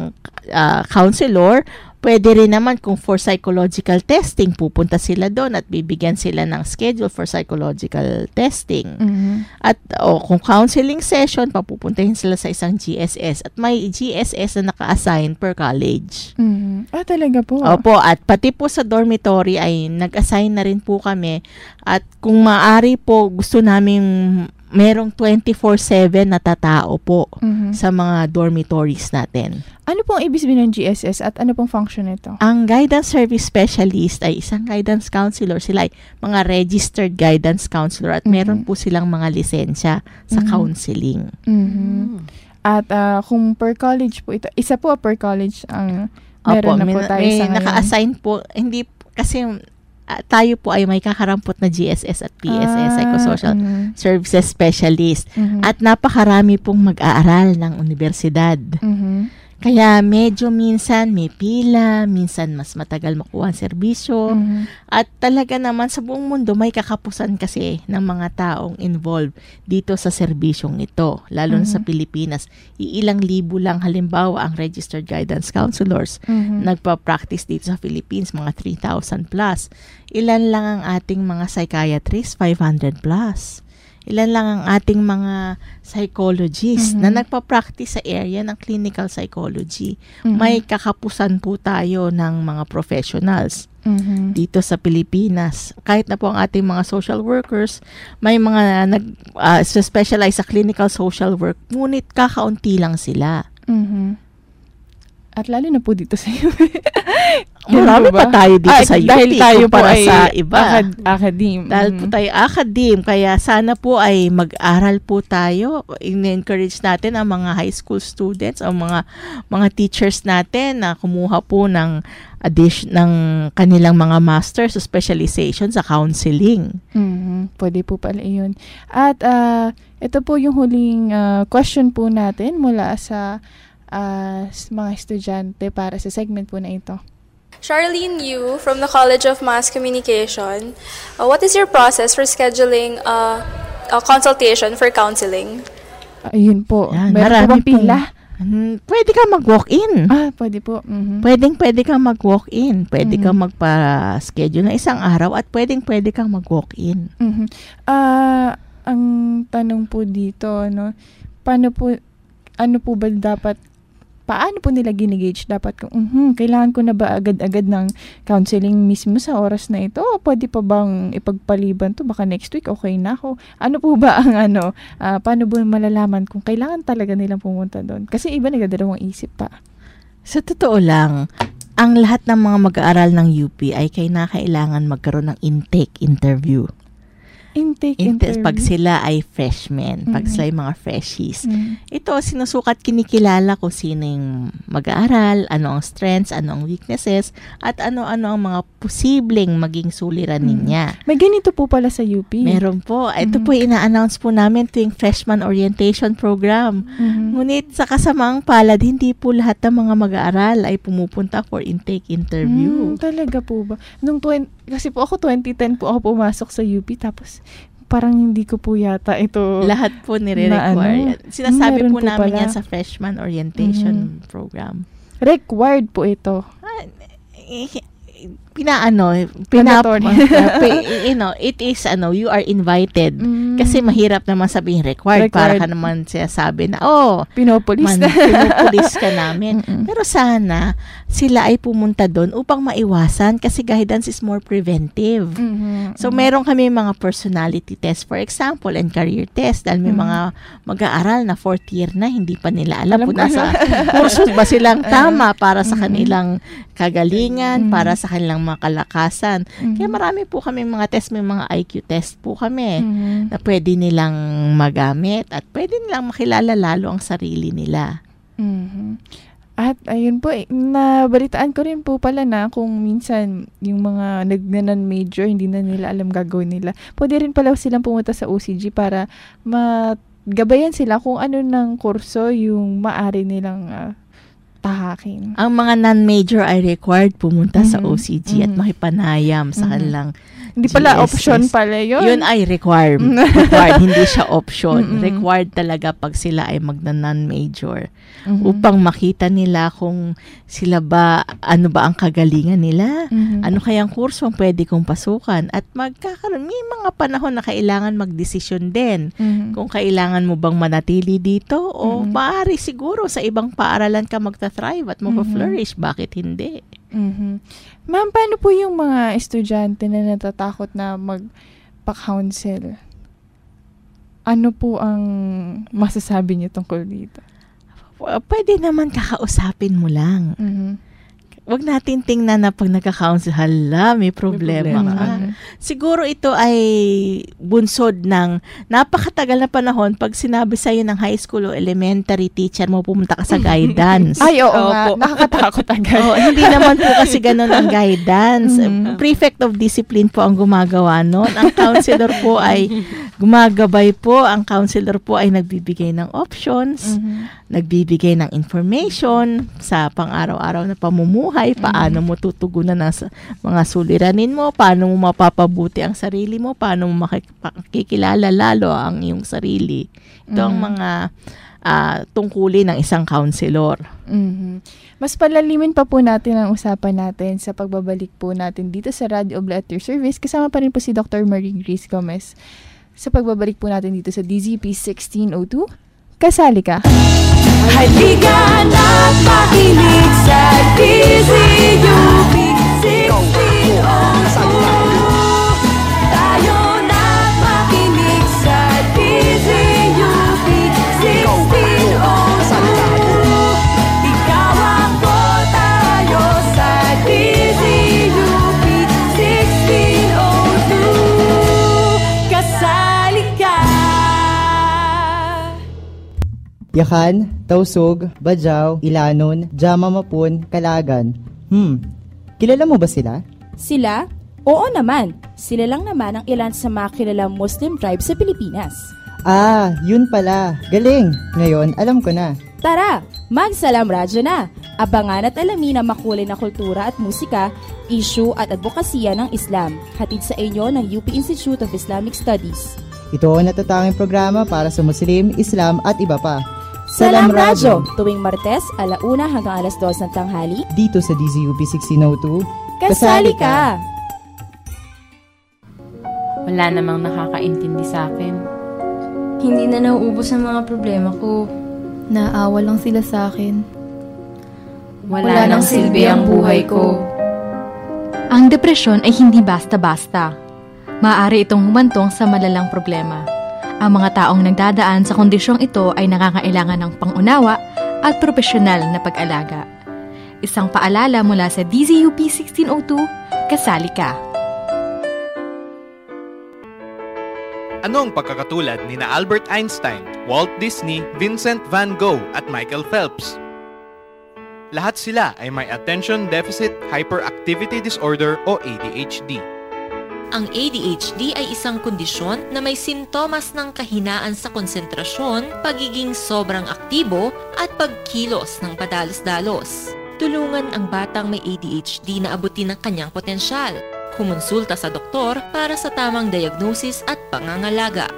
counselor. Pwede rin naman kung for psychological testing, pupunta sila doon at bibigyan sila ng schedule for psychological testing. At kung counseling session, papupuntahin sila sa isang GSS at may GSS na naka-assign per college. Talaga po? Opo, at pati po sa dormitory ay nag-assign na rin po kami at kung maaari po gusto namin merong 24/7 na tatao po sa mga dormitories natin. Ano pong ibig sabihin ng GSS at ano pong function nito? Ang guidance service specialist ay isang guidance counselor. Sila ay mga registered guidance counselor at meron po silang mga lisensya sa counseling. At kung per college po ito, isa po per college ang meron na po tayo sa ngayon. Naka-assign po, hindi kasi tayo po ay may kakarampot na GSS at PSS, Psychosocial Services Specialist. At napakarami pong mag-aaral ng universidad. Kaya medyo minsan may pila, minsan mas matagal makuha ang serbisyo. At talaga naman sa buong mundo may kakapusan kasi ng mga taong involved dito sa serbisyong ito. Lalo na sa Pilipinas, iilang libo lang halimbawa ang registered guidance counselors. Nagpa-practice dito sa Philippines, mga 3,000 plus. Ilan lang ang ating mga psychiatrists? 500 plus. Ilan lang ang ating mga psychologists na nagpa-practice sa area ng clinical psychology. May kakapusan po tayo ng mga professionals dito sa Pilipinas. Kahit na po ang ating mga social workers, may mga nag-specialize sa clinical social work, ngunit kakaunti lang sila. At lalo na po dito sa iyo. Marami pa tayo dito sa UP. Dahil tayo po ay sa iba. Academe. Dahil po tayo academe. Kaya sana po ay mag-aral po tayo. In-encourage natin ang mga high school students, ang mga teachers natin na kumuha po ng kanilang mga masters o specialization sa counseling. Pwede po pala yun. At ito po yung huling question po natin mula sa mga estudyante para sa segment po na ito. Charlene Yu from the College of Mass Communication. What is your process for scheduling a consultation for counseling? Ayun po. Meron po bang pila? Pwede ka mag-walk-in. Pwede po. Pwede kang mag-walk-in. Pwede kang magpa-schedule na isang araw at pwede kang mag-walk-in. Ang tanong po dito, paano po ba dapat paano po nila ginigage? Dapat kailangan ko na ba agad-agad ng counseling mismo sa oras na ito? O pwede pa bang ipagpaliban to? Baka next week okay na ako. Ano po ba ang paano ba malalaman kung kailangan talaga nilang pumunta doon? Kasi iba nagdadalawang isip pa. Sa totoo lang, ang lahat ng mga mag-aaral ng UP ay kailangan magkaroon ng intake interview. Intake interview. Pag sila ay freshmen, pag sila ay mga freshies. Ito, sinusukat, kinikilala ko sino yung mag-aaral, ano ang strengths, ano ang weaknesses, at ano-ano ang mga posibleng maging suliranin niya. May ganito po pala sa UP. Meron po. Ito po, ina-announce po namin tuwing freshman orientation program. Ngunit sa kasamaang palad, hindi po lahat ng mga mag-aaral ay pumupunta for intake interview. Talaga po ba? Kasi po ako 2010 po ako pumasok sa UP, tapos parang hindi ko po yata ito lahat po nire-require. Sinasabi po namin yan sa freshman orientation program. Required po ito. It is you are invited. Kasi mahirap naman sabihin required. Para ka naman sabi na pinopulis ka namin. Pero sana sila ay pumunta doon upang maiwasan, kasi guidance is more preventive. So meron kami mga personality test, for example, and career test, dahil may mga mag-aaral na 4th year na, hindi pa nila alam kung nasa kursus ba silang tama para sa kanilang kagalingan, para sa kanilang mga kalakasan. Kaya marami po kami mga test, may mga IQ test po kami na pwede nilang magamit at pwede nilang makilala lalo ang sarili nila. At ayun po, nabalitaan ko rin po pala na kung minsan yung mga non-major, hindi na nila alam gagawin nila. Pwede rin pala silang pumunta sa OCG para magabayan sila kung ano ng kurso yung maaari nilang tahakin. Ang mga non-major ay required pumunta sa OCG at makipanayam sa kanilang Hindi pala option pala yun. Yun ay required. Hindi siya option. Required talaga pag sila ay magna-non-major. Upang makita nila kung sila ba, ano ba ang kagalingan nila. Ano kayang kurso ang pwede kong pasukan. At magkakaroon, may mga panahon na kailangan magdesisyon din. Kung kailangan mo bang manatili dito o maaari siguro sa ibang paaralan ka magta-thrive at mag-flourish. Bakit hindi? Ma'am, paano po yung mga estudyante na natatakot na magpa-counsel? Ano po ang masasabi niyo tungkol dito? Pwede naman kakausapin mo lang. Wag natin tingnan na pag nagka-counsel, hala, may problema ka. Siguro ito ay bunsod ng napakatagal na panahon pag sinabi sa'yo ng high school o elementary teacher mo, pumunta ka sa guidance. Ay, oo nga. Nakakatakot agad. Hindi naman po kasi ganun ang guidance. Prefect of discipline po ang gumagawa nun. Ang counselor po ay gumagabay po. Ang counselor po ay nagbibigay ng options, nagbibigay ng information sa pang-araw-araw na pamumuhay, paano mo tutugunan ang mga suliranin mo, paano mo mapapabuti ang sarili mo, paano mo makikilala lalo ang iyong sarili. Ito ang mga tungkulin ng isang counselor. Mas palalimin pa po natin ang usapan natin sa pagbabalik po natin dito sa Radio Oble at your service. Kasama pa rin po si Dr. Marie Grace Gomez sa pagbabalik po natin dito sa DZUP 1602. Kasali ka. Halika na't makinig sa DZUP 1602. Tayo na't makinig sa DZUP 1602. Ikaw ako, tayo sa DZUP 1602. Kasali ka. Yakan, Tausug, Bajau, Ilanon, Jama Mapun, Kalagan. Kilala mo ba sila? Sila? Oo naman. Sila lang naman ang ilan sa mga kilalang Muslim tribe sa Pilipinas. Ah, yun pala. Galing. Ngayon, alam ko na. Tara, magsalam radyo na. Abangan at alamin ang makulay na kultura at musika, issue at advokasya ng Islam. Hatid sa inyo ng UP Institute of Islamic Studies. Ito ang natatanging programa para sa Muslim, Islam at iba pa. Salam Radyo, tuwing Martes, 1:00 hanggang 2:00 ng tanghali. Dito sa DZUP 1602. Kasali ka! Wala namang nakakaintindi sa akin. Hindi na nauubos ang mga problema ko. Naawa lang sila sa akin. Wala nang silbi ang buhay ko. Ang depresyon ay hindi basta-basta. Maaari itong humantong sa malalang problema. Ang mga taong nagdadaan sa kondisyong ito ay nakakailangan ng pangunawa at profesional na pag-alaga. Isang paalala mula sa DZUP 1602, kasali ka. Ano ang pagkakatulad ni na Albert Einstein, Walt Disney, Vincent van Gogh at Michael Phelps? Lahat sila ay may Attention Deficit Hyperactivity Disorder o ADHD. Ang ADHD ay isang kondisyon na may sintomas ng kahinaan sa konsentrasyon, pagiging sobrang aktibo, at pagkilos ng padalos-dalos. Tulungan ang batang may ADHD na abutin ang kanyang potensyal. Kumonsulta sa doktor para sa tamang diagnosis at pangangalaga.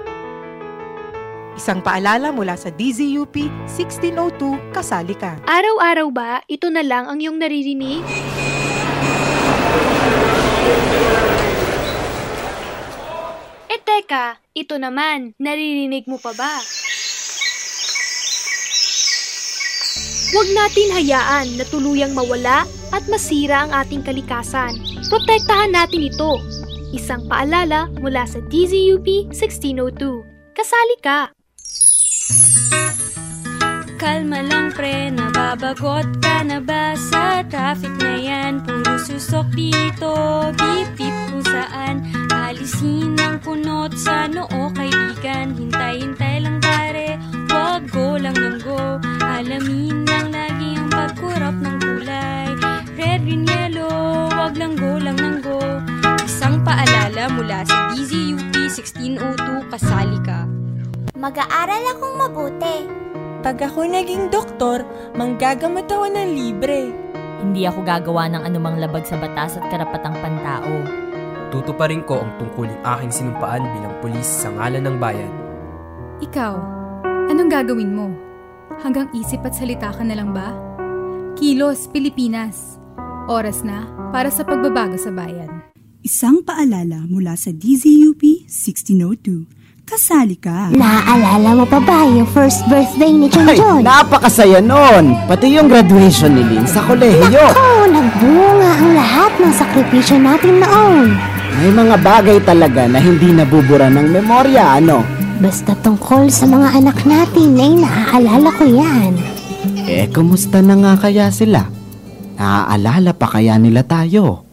Isang paalala mula sa DZUP 1602, kasali ka. Araw-araw ba, ito na lang ang iyong naririnig? Teka, ito naman, naririnig mo pa ba? Huwag natin hayaan na tuluyang mawala at masira ang ating kalikasan. Protektahan natin ito. Isang paalala mula sa DZUP 1602. Kasali ka! Kalma lang pre, nababagot ka na ba sa traffic na yan? Puro susok dito, bip-bip kung saan. Alisin ang kunot sa noo, kaibigan. Hintay-hintay lang pare, wag go lang ng go. Alamin lang lagi ang pagkurap ng kulay. Red, green, yellow, wag lang go lang ng go. Isang paalala mula sa DZUP 1602, kasali ka. Mag-aaral akong mabuti. Pag ako naging doktor, manggagamot ako ng libre. Hindi ako gagawa ng anumang labag sa batas at karapatang pantao. Tutuparin ko ang tungkuling aking sinumpaan bilang pulis sa ngalan ng bayan. Ikaw, anong gagawin mo? Hanggang isip at salita ka na lang ba? Kilos, Pilipinas. Oras na para sa pagbabago sa bayan. Isang paalala mula sa DZUP 1602. Kasali ka. Naaalala mo pa ba yung first birthday ni John John? Ay, napakasaya nun! Pati yung graduation ni Lynn sa kolehiyo. Naku, nagbunga ang lahat ng sakripisyo natin noon. May mga bagay talaga na hindi nabubura ng memorya, ano? Basta tungkol sa mga anak natin ay naaalala ko yan. Kumusta na nga kaya sila? Naaalala pa kaya nila tayo?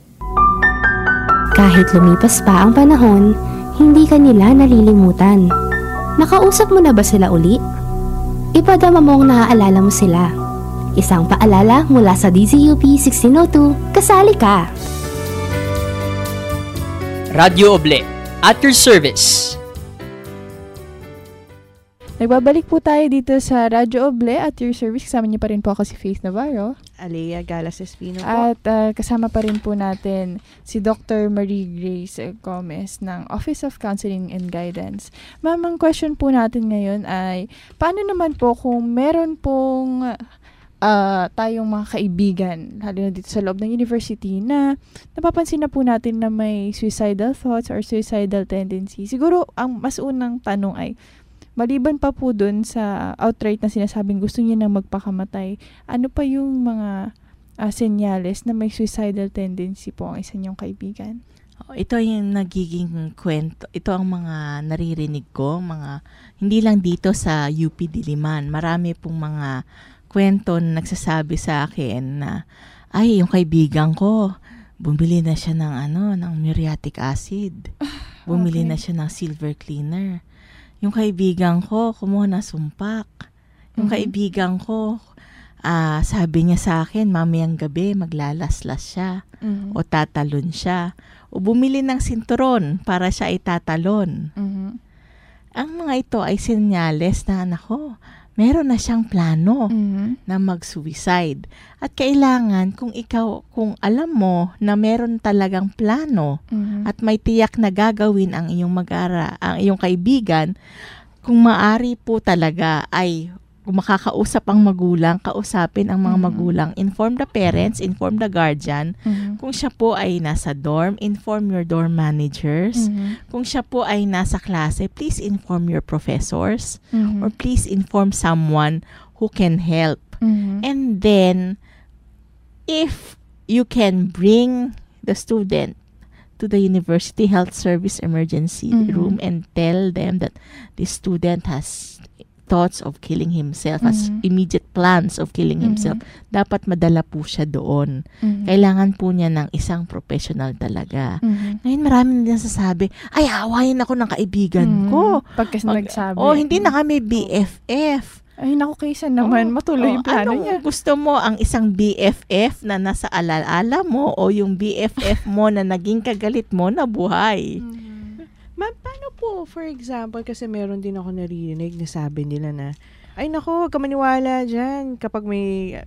Kahit lumipas pa ang panahon, hindi ka nila nalilimutan. Nakausap mo na ba sila uli? Ipadama mong naaalala mo sila. Isang paalala mula sa DZUP 1602, kasali ka. Radio Oble, at your service. Nagbabalik po tayo dito sa Radyo Oble at your service. Kasama niyo pa rin po ako si Faith Navarro. Alea Galas Espino po. At kasama pa rin po natin si Dr. Marie Grace Gomez ng Office of Counseling and Guidance. Ma'am, ang question po natin ngayon ay, paano naman po kung meron pong tayong mga kaibigan, lalo na dito sa loob ng university, na napapansin na po natin na may suicidal thoughts or suicidal tendency. Siguro, ang mas unang tanong ay, maliban pa po dun sa outright na sinasabing gusto niya nang magpakamatay, ano pa yung mga senyales na may suicidal tendency po ang isa niyong kaibigan? Ito yung nagiging kwento. Ito ang mga naririnig ko, hindi lang dito sa UP Diliman. Marami pong mga kwento na nagsasabi sa akin na, ay, yung kaibigan ko, bumili na siya ng muriatic acid. Bumili na siya ng silver cleaner. Yung kaibigan ko, kumuha na sumpak. Yung kaibigan ko, sabi niya sa akin, mamayang gabi, maglalaslas siya. O tatalon siya. O bumili ng sinturon para siya itatalon. Ang mga ito ay senyales na, meron na siyang plano na mag-suicide. At kailangan, kung alam mo na meron talagang plano at may tiyak na gagawin ang iyong ang iyong kaibigan, kung maari po talaga ay kung makakausap ang magulang, kausapin ang mga magulang, inform the parents, inform the guardian. Kung siya po ay nasa dorm, inform your dorm managers. Kung siya po ay nasa klase, please inform your professors or please inform someone who can help. And then, if you can bring the student to the University Health Service Emergency Room and tell them that the student has thoughts of killing himself, has immediate plans of killing himself, dapat madala po siya doon. Kailangan po niya ng isang professional talaga. Ngayon marami na nasasabi, ay, awayin ako ng kaibigan ko. Pagkas nagsabi. Hindi na kami BFF. Ay, naku, kaysa naman, matuloy yung plano niya. Gusto mo ang isang BFF na nasa alaala mo o yung BFF mo na naging kagalit mo na buhay? Ma'am, paano po, for example, kasi meron din ako naririnig na sabi nila na, ay nako, huwag ka maniwala dyan kapag may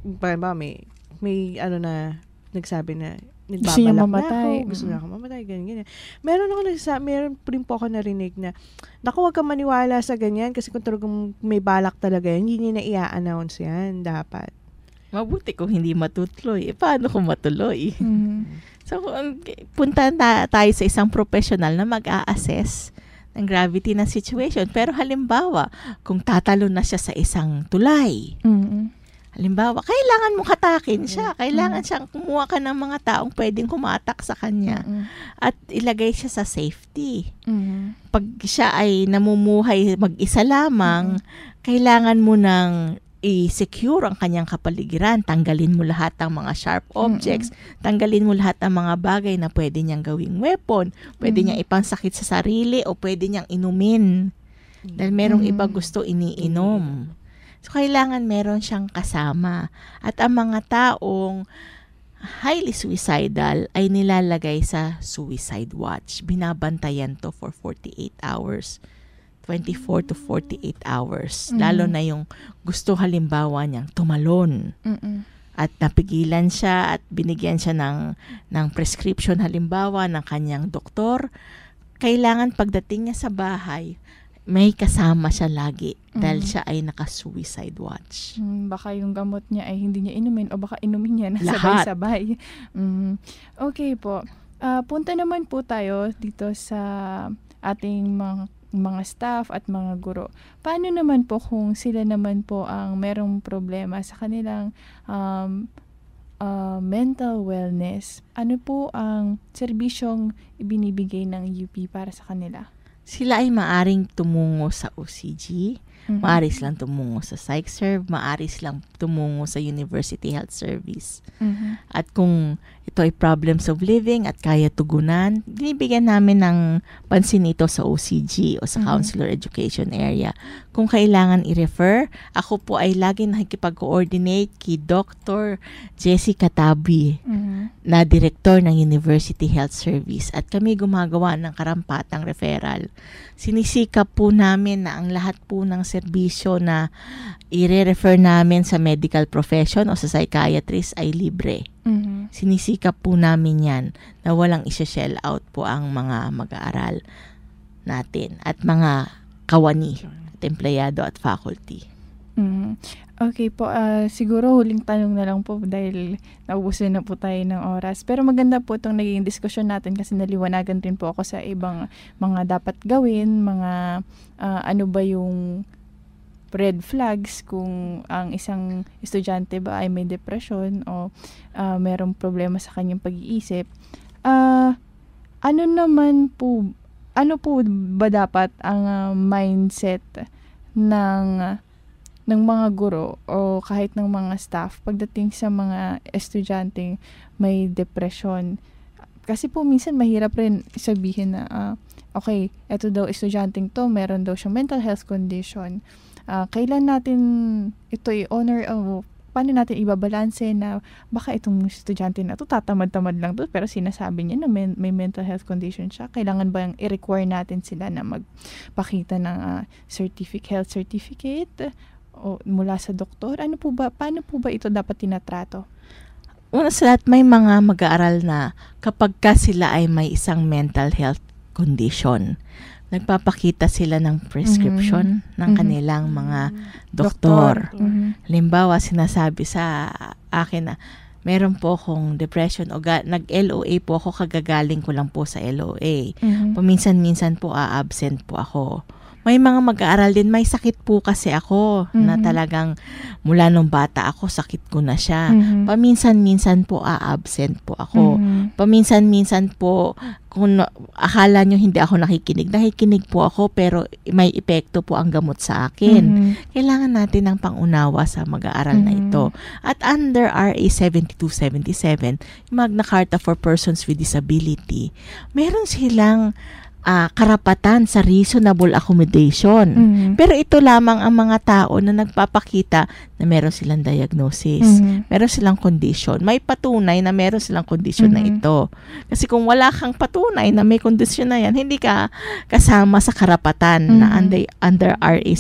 nagsabi na, nagbabalak na ako, gusto na ako mamatay, ganyan. Meron rin po ako narinig na, naku, huwag ka maniwala sa ganyan kasi kung talagang may balak talaga yan, hindi niya na i-announce yan, dapat. Mabuti kung hindi matutuloy. Paano kung matuloy? So, punta tayo sa isang professional na mag-a-assess ng gravity ng situation. Pero halimbawa, kung tatalo na siya sa isang tulay, halimbawa, kailangan mong hatakin siya. Kailangan siyang kumuha ka ng mga taong pwedeng kumatak sa kanya at ilagay siya sa safety. Pag siya ay namumuhay mag-isa lamang, kailangan mo ng i-secure ang kanyang kapaligiran. Tanggalin mo lahat ng mga sharp objects. Tanggalin mo lahat ng mga bagay na pwede niyang gawing weapon. Pwede niyang ipansakit sa sarili o pwede niyang inumin. Dahil merong iba gusto iniinom. So, kailangan meron siyang kasama. At ang mga taong highly suicidal ay nilalagay sa suicide watch. Binabantayan to for 48 hours. 24 to 48 hours. Lalo na yung gusto halimbawa niyang tumalon. At napigilan siya at binigyan siya ng prescription halimbawa ng kanyang doktor. Kailangan pagdating niya sa bahay, may kasama siya lagi dahil siya ay naka-suicide watch. Baka yung gamot niya ay hindi niya inumin o baka inumin niya na lahat. sabay-sabay. Okay po. Punta naman po tayo dito sa ating mga staff at mga guro. Paano naman po kung sila naman po ang merong problema sa kanilang mental wellness? Ano po ang serbisyong ibinibigay ng UP para sa kanila? Sila ay maaring tumungo sa OCG, maaari silang tumungo sa PsychServe, maaari silang tumungo sa University Health Service. At kung ito ay problems of living at kaya tugunan, binibigyan namin ng pansin ito sa OCG o sa Counselor Education Area. Kung kailangan i-refer, ako po ay laging nakikipag-coordinate kay Dr. Jessica Tabi, na Director ng University Health Service. At kami gumagawa ng karampatang referral. Sinisikap po namin na ang lahat po ng serbisyo na i-refer namin sa medical profession o sa psychiatrist ay libre. Sinisikap po namin yan na walang isa-shell out po ang mga mag-aaral natin at mga kawani at empleyado at faculty. Okay po, siguro huling tanong na lang po dahil naubusan na po tayo ng oras. Pero maganda po itong naging diskusyon natin kasi naliwanagan rin po ako sa ibang mga dapat gawin, mga ano ba yung red flags kung ang isang estudyante ba ay may depression o merong problema sa kanyang pag-iisip. Ano po ba dapat ang mindset ng mga guro o kahit ng mga staff pagdating sa mga estudyanteng may depression? Kasi po minsan mahirap rin sabihin na okay, eto daw estudyanteng to, meron daw siyang mental health condition. Kailan natin ito i-honor o paano natin ibabalanse na baka itong estudyante na ito tatamad-tamad lang to pero sinasabi niya na may mental health condition siya. Kailangan ba i-require natin sila na magpakita ng health certificate o mula sa doktor? Paano po ba ito dapat tinatrato? Una sa lahat, may mga mag-aaral na kapag sila ay may isang mental health condition, nagpapakita sila ng prescription ng kanilang mga doktor. Halimbawa, sinasabi sa akin na meron po akong depression o nag-LOA po ako, kagagaling ko lang po sa LOA. Paminsan-minsan po absent po ako. May mga mag-aaral din, may sakit po kasi ako na talagang mula nung bata ako, sakit ko na siya. Paminsan-minsan po absent po ako. Paminsan-minsan po, kung akala nyo hindi ako nakikinig po ako pero may epekto po ang gamot sa akin. Kailangan natin ng pangunawa sa mag-aaral na ito. At under RA 7277, Magna Carta for Persons with Disability, meron silang karapatan sa reasonable accommodation. Pero ito lamang ang mga tao na nagpapakita na meron silang diagnosis, meron silang condition, may patunay na meron silang condition na ito. Kasi kung wala kang patunay na may condition na yan, hindi ka kasama sa karapatan na under RA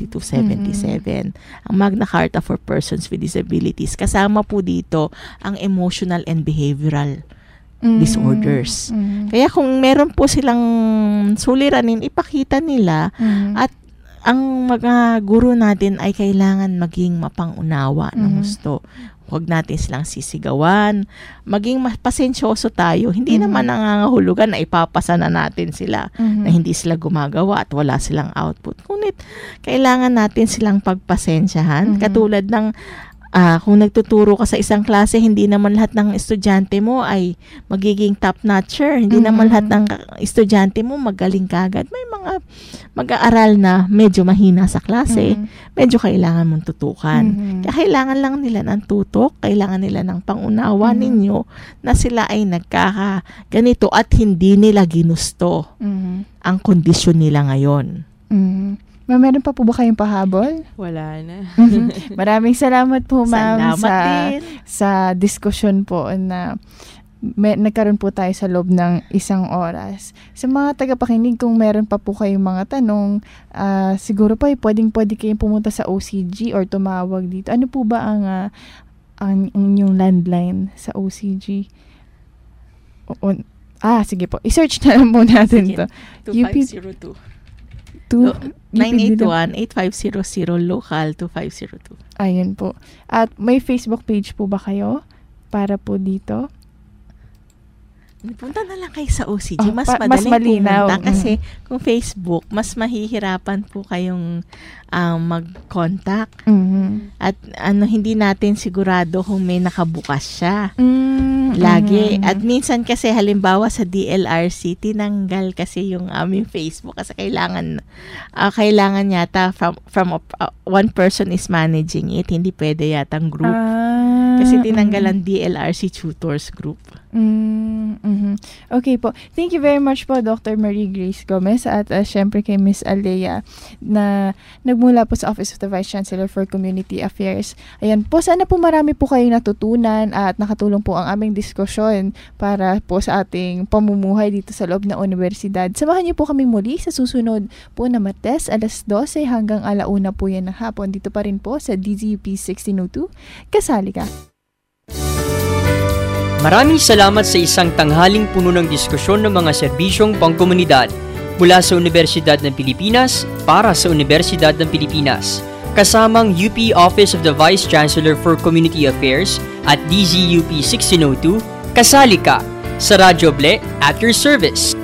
7277. Ang Magna Carta for Persons with Disabilities, kasama po dito ang emotional and behavioral disorders. Kaya kung meron po silang suliranin, ipakita nila at ang mga guro natin ay kailangan maging mapangunawa ng gusto. Huwag natin silang sisigawan. Maging pasensyoso tayo. Hindi naman nangangahulugan na ipapasa na natin sila na hindi sila gumagawa at wala silang output. Ngunit kailangan natin silang pagpasensyahan. Katulad ng Kung nagtuturo ka sa isang klase, hindi naman lahat ng estudyante mo ay magiging top-notcher. Hindi naman lahat ng estudyante mo magaling kagad. May mga mag-aaral na medyo mahina sa klase. Medyo kailangan mong tutukan. Kaya kailangan lang nila ng tutok, kailangan nila ng pangunawa ninyo na sila ay nagkakaganito at hindi nila ginusto ang kondisyon nila ngayon. Meron pa po ba kayong pahabol? Wala na. Maraming salamat po, ma'am, Salamat sa diskusyon po na nagkaroon po tayo sa loob ng 1 oras. Sa mga tagapakinig, kung meron pa po kayong mga tanong, siguro po pwede kayong pumunta sa OCG or tumawag dito. Ano po ba ang inyong landline sa OCG? Sige po. I-search na lang po natin to. 2502. 981-8500 local 2502. Ayun po. At may Facebook page po ba kayo para po dito? Punta na lang kayo sa OCG. Mas madaling pumunta kasi kung Facebook, mas mahihirapan po kayong mag-contact. At hindi natin sigurado kung may nakabukas siya. Lagi. At minsan kasi halimbawa sa DLRC, tinanggal kasi yung aming Facebook kasi kailangan yata from one person is managing it. Hindi pwede yatang group. Kasi tinanggal ang DLRC Tutors Group. Okay po. Thank you very much po, Dr. Marie Grace Gomez, at syempre kay Miss Alea na nagmula po sa Office of the Vice Chancellor for Community Affairs. Ayan po, sana po marami po kayong natutunan at nakatulong po ang aming diskusyon para po sa ating pamumuhay dito sa loob ng universidad. Samahan niyo po kami muli sa susunod po na Martes, alas 12 hanggang 1:00 po yan ng hapon. Dito pa rin po sa DZUP 1602. Kasali ka! Maraming salamat sa isang tanghaling puno ng diskusyon ng mga serbisyong pangkomunidad mula sa Universidad ng Pilipinas para sa Universidad ng Pilipinas, kasamang UP Office of the Vice Chancellor for Community Affairs at DZUP 1602, kasali ka sa Radyo Ble at your service.